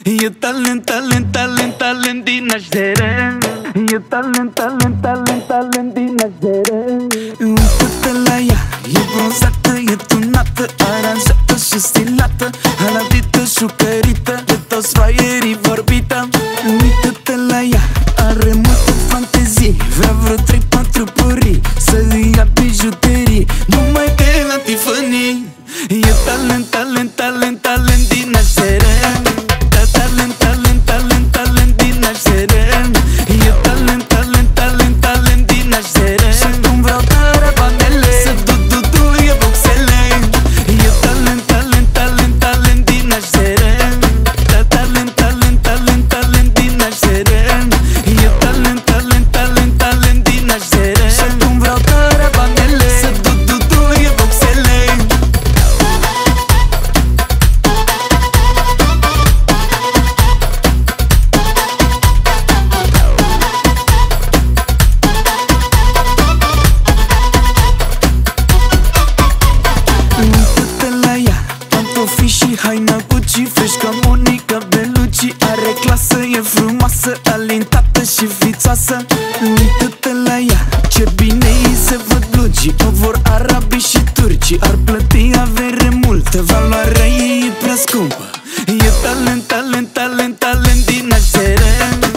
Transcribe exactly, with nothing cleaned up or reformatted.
E talent, talent, talent, talent din naștere. E talent, talent, talent, talent din naștere. Uită-te la ea, e bronzată, e tunată, aranjată și stilată, halatită, șucărită, de toți fraierii vorbită. Uită-te la ea, are multe fantezii, vrea vreo trei patru pării, să îi ia bijuterii, numai de la Tiffany. E talent, talent, talent, talent din naștere. Talent, talent, talent, talent din naștere. E talent, talent, talent, talent din naștere. Și acum vreau caravanele, să du-du-du e boxele. E talent, talent, talent, talent din naștere. Talent, talent, talent, talent din naștere. E talent, talent, talent, talent din naștere. Și acum vreau caravanele, să du-du-du e boxele. Uită-te la ea, pantofi și haina Gucci, fresh ca Monica Bellucci. Are clasă, e frumoasă, talentată și vițoasă. Uită-te la ea, ce bine îi se văd blugii, o vor arabii și turcii. Ar plăti avere multă, valoarea ei e prea scumpă. E talent, talent, talent, talent din naștere.